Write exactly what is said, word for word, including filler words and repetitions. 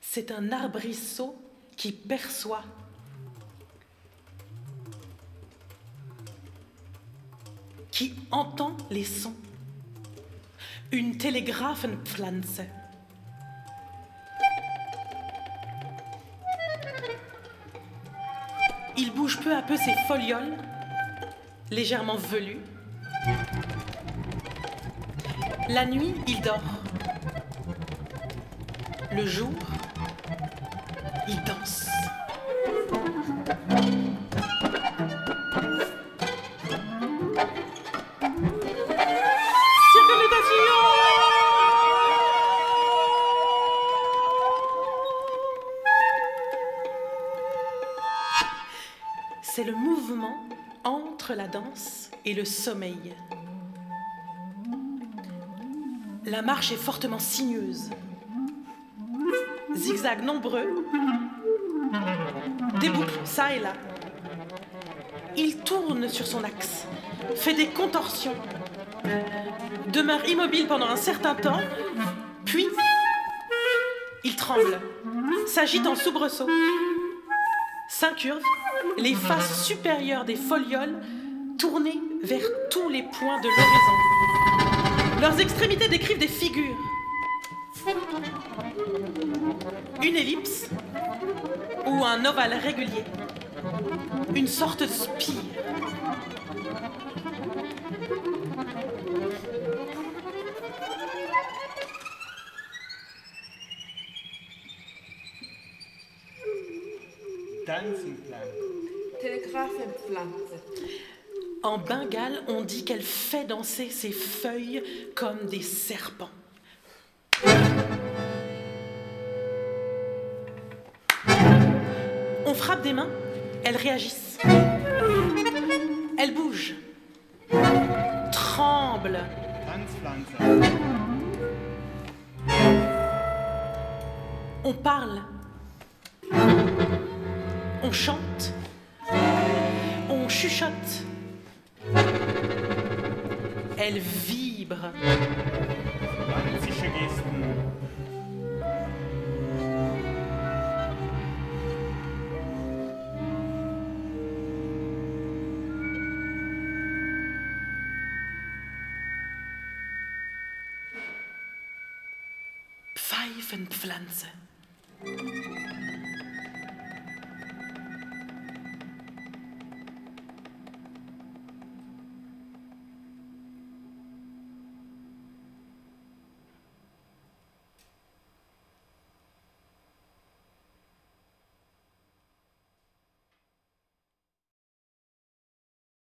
C'est un arbrisseau qui perçoit. Qui entend les sons. Une Telegraphenpflanze. Il bouge peu à peu ses folioles, légèrement velues. La nuit, il dort. Le jour, il danse. C'est le mouvement entre la danse et le sommeil. La marche est fortement sinueuse. Zigzags nombreux. Des boucles, ça et là. Il tourne sur son axe, fait des contorsions, demeure immobile pendant un certain temps, puis il tremble, s'agite en soubresaut, s'incurve, les faces supérieures des folioles tournées vers tous les points de l'horizon. Leurs extrémités décrivent des figures. Une ellipse ou un ovale régulier. Une sorte de spire. Telegraphenpflanze. En Bengale, on dit qu'elle fait danser ses feuilles comme des serpents. On frappe des mains, elles réagissent. Elles bougent, tremblent. On parle, on chante, on chuchote. Elle vibre. Pfeifenpflanze.